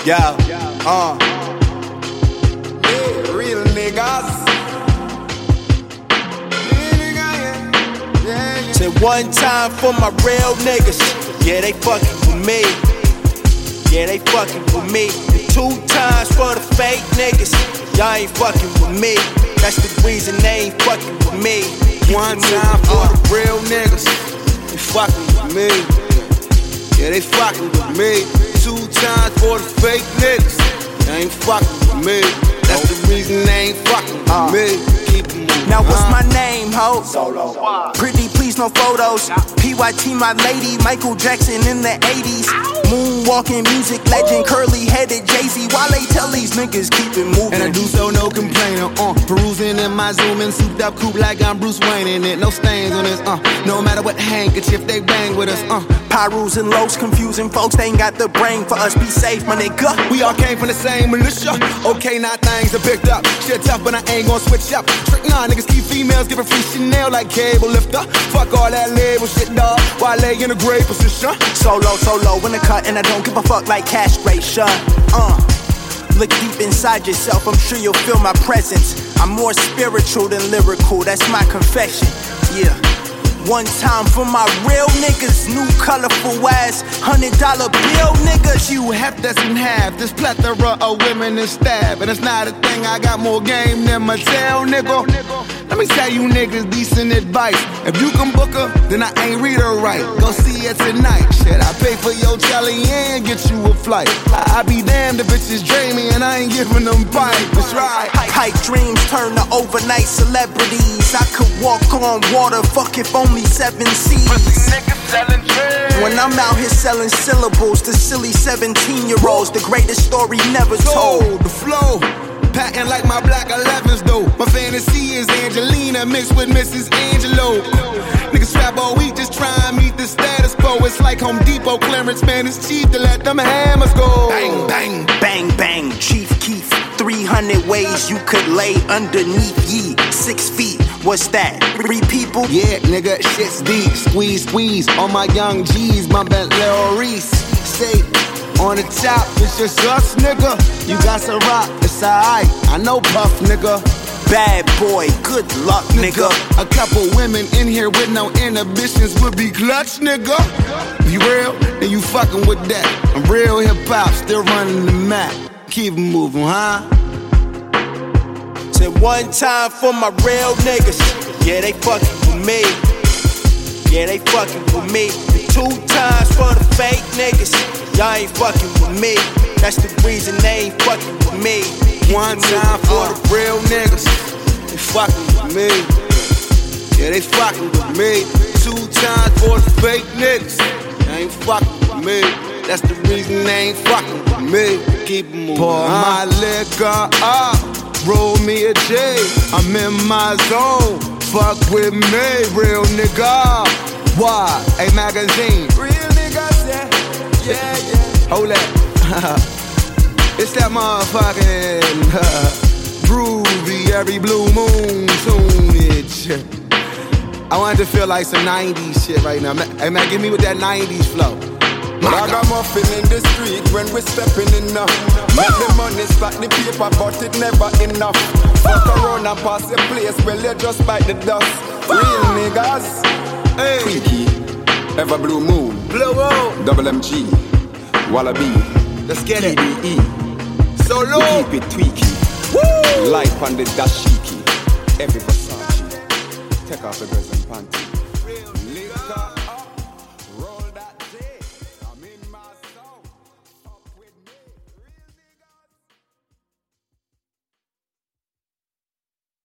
Yeah, Yeah, real niggas. Say one time for my real niggas. Yeah, they fucking with me. Yeah, they fucking with me. And 2 times for the fake niggas. Y'all ain't fucking with me. That's the reason they ain't fucking with me. 1 time for the real niggas. They fucking with me. Yeah, they fucking with me. 2 times for the fake niggas. They ain't fucking with me. That's the reason they ain't fucking with me. Keep 'em moving. Now what's my name, ho? Solo. Pretty please, no photos. PYT, my lady, Michael Jackson in the 80s. Moonwalking music legend, curly headed Jay-Z. While they tell these niggas keep it moving. And I do so no complainer, perusing in my Zoom and souped up coupe like I'm Bruce Wayne in it. No stains on this, no matter what handkerchief they bang with us, Pyrus and Los confusing folks, they ain't got the brain for us. Be safe, my nigga. We all came from the same militia. Okay, now things are picked up. Shit tough, but I ain't gon' switch up. Trick nah, niggas keep females giving free Chanel like cable lifter. Fuck all that label shit, dawg. While lay in a great position. Solo in the cut, and I don't give a fuck like castration. Look deep inside yourself, I'm sure you'll feel my presence. I'm more spiritual than lyrical, that's my confession. Yeah. 1 time for my real niggas, new colorful ass $100 bill niggas. You half doesn't have this plethora of women and stab, and it's not a thing. I got more game than Mattel, nigga. Let me tell you niggas decent advice. If you can book her, then I ain't read her right. Go see her tonight. Shit, I pay for your telly and get you a flight. I be damned if bitches drain me and I ain't giving them pipe. That's right. Pipe dreams turn to overnight celebrities. I could walk on water, fuck if only 7 seas. When I'm out here selling syllables to silly 17-year-olds, the greatest story never told. The flow, patent like my black 11s though. My fantasy is Angelina mixed with Mrs. Angelo. Niggas trap all week just try and meet the status quo. It's like Home Depot clearance, man, it's cheap to let them hammers go. Bang, bang, bang, bang, Chief Keef. 300 ways you could lay underneath ye. 6 feet, what's that? 3 people? Yeah, nigga, shit's deep. Squeeze, on my young G's, my Bentley Reese. Say, on the top, it's just us, nigga. You got some rock, it's alright. I know Puff, nigga. Bad boy, good luck, nigga. A couple women in here with no inhibitions would be clutch, nigga. If you real, then you fucking with that. I'm real hip-hop, still running the map. Keep it moving, huh? Said 1 time for my real niggas. Yeah, they fucking with me. Yeah, they fucking with me. And 2 times for the fake niggas. Y'all ain't fucking with me. That's the reason they ain't fucking with me. 1 time for the real niggas. They fucking with me. Yeah, they fucking with me. 2 times for the fake niggas. They ain't fucking with me. That's the reason they ain't fucking with me. Keep it moving. Pour my liquor up, roll me a J. I'm in my zone. Fuck with me, real nigga. Why? A magazine. Real niggas, yeah. Hold that. It's that motherfucking groovy, every blue moon tunage. I wanted to feel like some 90s shit right now. Hey man, give me with that 90s flow. Ragamuffin in the street when we stepping enough. Make the money stack the paper, but it never enough. Fuck around and pass the place, well you just bite the dust. Real niggas, hey. Tweaky, Ever Blue Moon, Blue Moon, Double MG, Wallaby, let's get it. TDE, Solo, we keep it tweaky. Woo! Life on the dashiki, every Versace. Take off the dress and panty. Real nigga.